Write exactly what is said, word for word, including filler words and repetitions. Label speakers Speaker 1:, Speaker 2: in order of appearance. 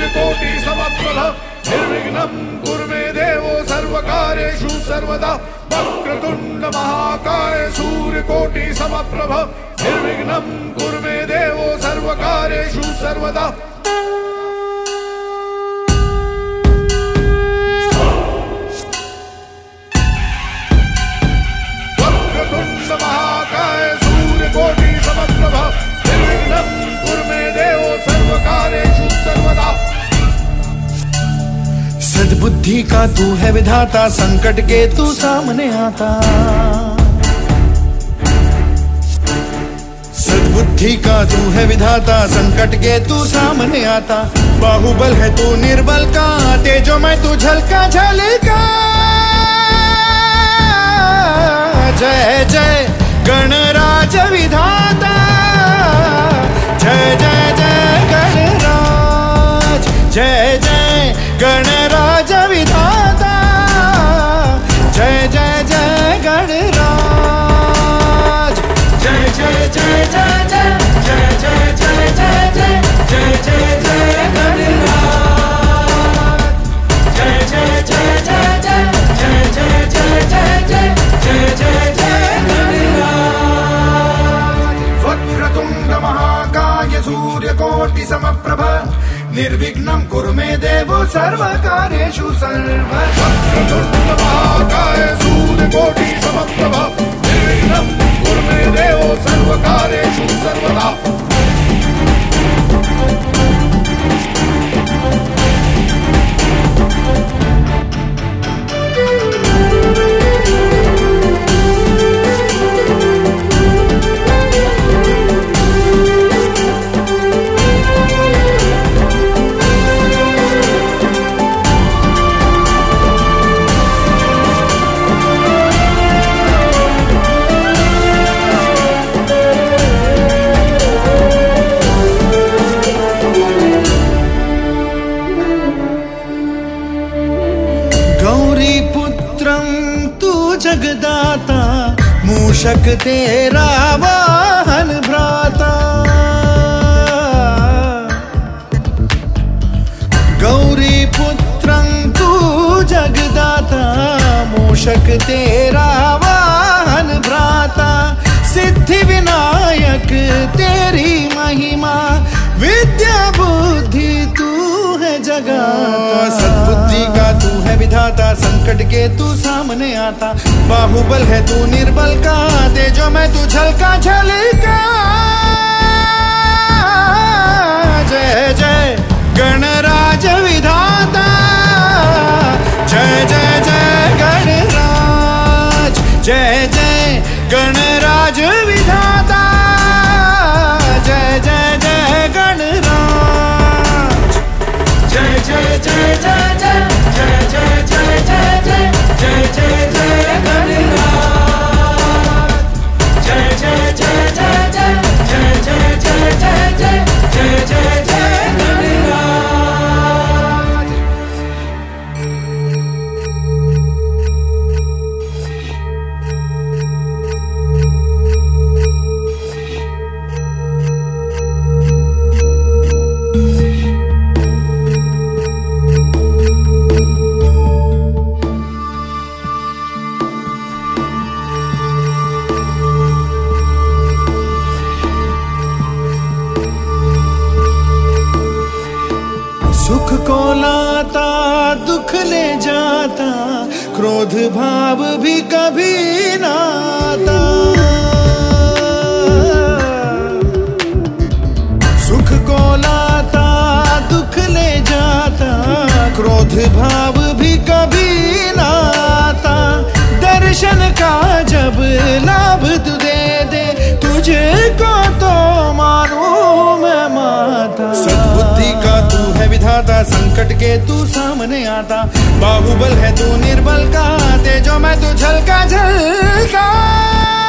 Speaker 1: सूर्यकोटि समप्रभ निर्विघ्नं कुरु मे देवो सर्वकार्येषु सर्वदा वक्रतुण्ड महाकाय सूर्यकोटि समप्रभ निर्विघ्नं कुरु मे देवो सर्वकार्येषु सर्वदा वक्रतुण्ड महाकाय सूर्यकोटि समप्रभ निर्विघ्नं कुरु मे देवो सर्वकार्येषु सर्वदा।
Speaker 2: सद्बुद्धि का तू है विधाता, संकट के तू सामने आता। सद्बुद्धि का तू है विधाता, संकट के तू सामने आता। बाहुबल है तू निर्बल का, तेजो में तू झलका झलका। जय जय गणराज विधाता, जय जय जय गणराज, जय जय गणराज विधाता, जय जय जय गणराज, जय जय जय जय जय जय जय जय जय जय जय जय जय गणराज, जय जय जय जय जय जय जय जय जय जय जय जय जय गणराज। वक्रतुण्ड महाकाय सूर्यकोटि समप्रभ निर्विघ्नं कुरु मे देवो सर्वकार्येषु सर्वदा।
Speaker 1: वक्रतुण्ड महाकाय सूर्यकोटि समप्रभ निर्विघ्नं कुरु मे देवो सर्वकार्येषु सर्वदा।
Speaker 2: जगदाता मूषक तेरा वाहन भ्राता। गौरी पुत्रं तू जगदाता, मूषक तेरा वाहन भ्राता। सिद्धि विनायक तेरी महिमा, विद्या बुद्धि तू है जगाता। सद्बुद्धि का तू है विधाता, संकट के तू सामने आता। बाहुबल है तू निर्बल का, तेजो में तू झलका झलका। जय जय गणराज विधाता, जय जय जय गणराज, जय जय गणराज विधाता, जय जय जय गणराज, जय जय जय जय जय जय जय जय जय जय जय जय जय गणराज, जय जय जय जय जय जय जय जय जय जय जय जय जय गणराज। सुख को लाता दुख ले जाता, क्रोध भाव भी कभी ना आता। सुख को लाता दुख ले जाता, क्रोध भाव भी कभी ना आता। दर्शन का जब लाभ तू दे दे, तुझको तो मारूं मैं माता। सद्बुद्धि का तू है विधाता, संकट के तू सामने आता। बाहुबल है तू निर्बल का, तेजो में तू झलका झलका।